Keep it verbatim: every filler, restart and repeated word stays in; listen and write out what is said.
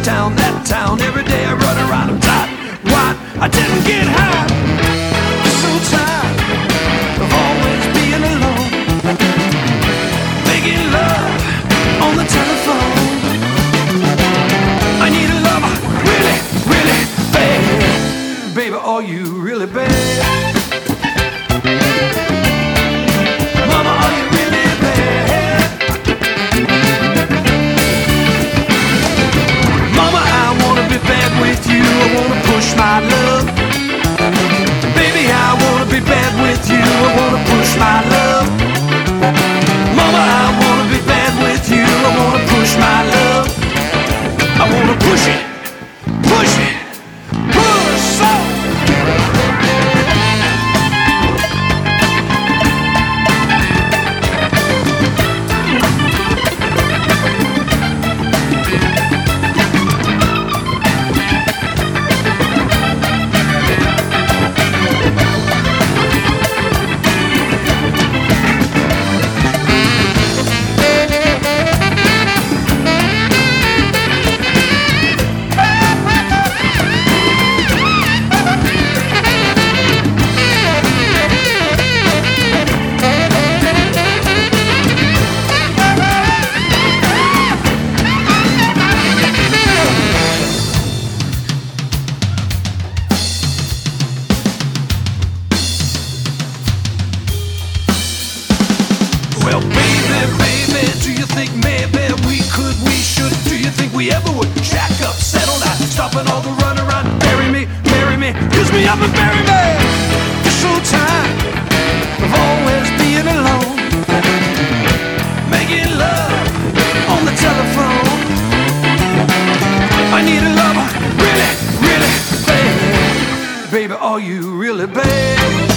town, that town. Every day I run around, I'm tired. Why? I didn't get high. So tired of always being alone, making love on the telephone. I need a lover, really, really bad. Baby, are you really bad? Mama, are you really bad? Mama, I wanna be bad with you. I wanna push my love. Baby, I wanna be bad with you. I wanna push my love. Mama, I wanna be bad with you. I wanna push my love. I wanna push it, push it, push so. Well, baby, baby, do you think maybe we could, we should? Do you think we ever would shack up, settle down, stopping all the run around? Bury me, bury me, kiss me up and bury me. You're so tired of always being alone, making love on the telephone. I need a lover, really, really bad. Baby, are you really bad?